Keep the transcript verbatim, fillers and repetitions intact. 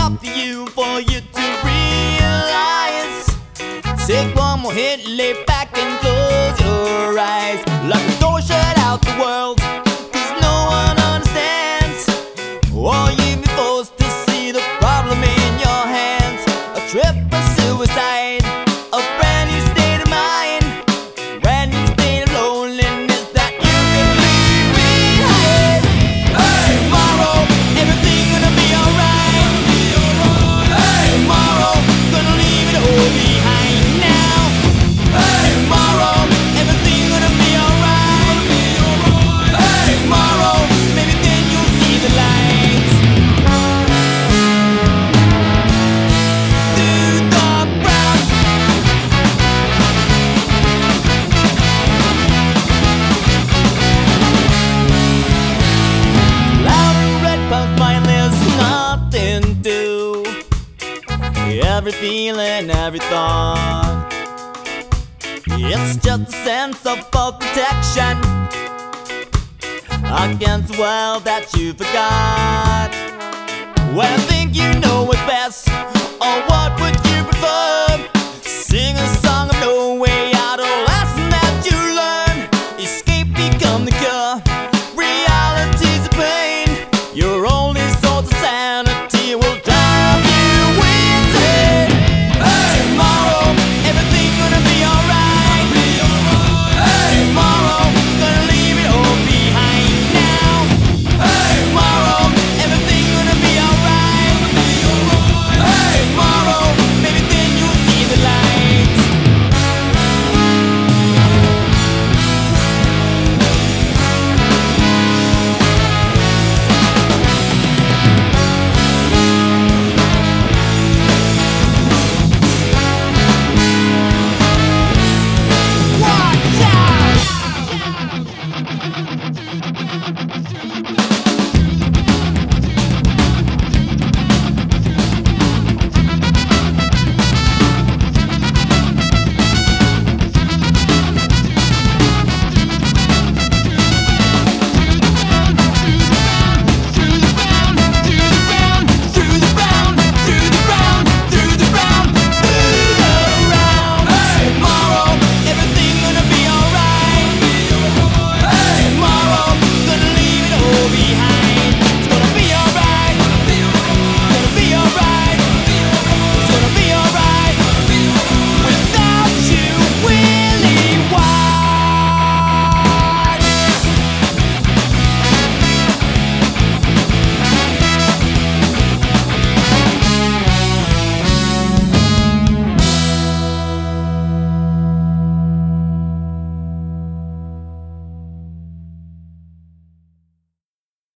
up to you for you to realize. Take one more hit, lay back and close your eyes. Lock the door, shut out the world, cause no one understands. Or you've been forced to see the problem in your hands. A trip, a suicide, a brand new state of mind, brand new state of loneliness that you can leave behind. Tomorrow, everything gonna be alright. Tomorrow, gonna leave it all behind now. Tomorrow, everything gonna be alright. Tomorrow, maybe then you'll see the light. Through the crowd, loud and red pump fine, there's nothing to. Every feeling, every thought, it's just a sense of false protection against the world that you forgot. Well, I think you know